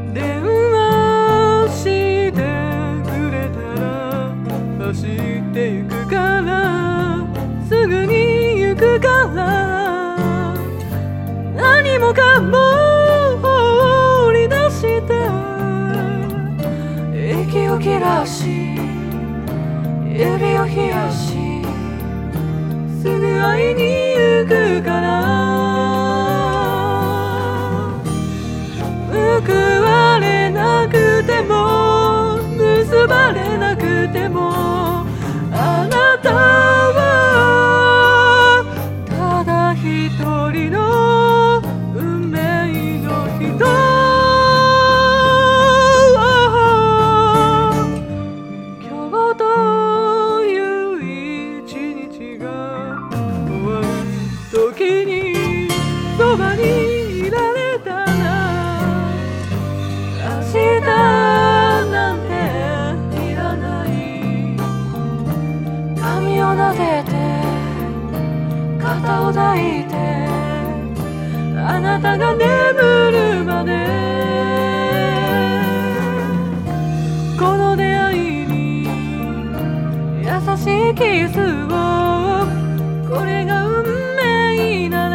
電話してくれたら走ってゆくから、すぐに行くから、何もかも放り出して息を切らし指を冷やし、すぐ会いに行くから、報われなくても結ばれなくても、あなたはただ一人の運命の人。今日という一日が終わる時にそばにいられたら、明日なんていらない。髪を撫でて肩を抱いて、あなたが眠るまでこの出会いに優しいキスを、これが運命な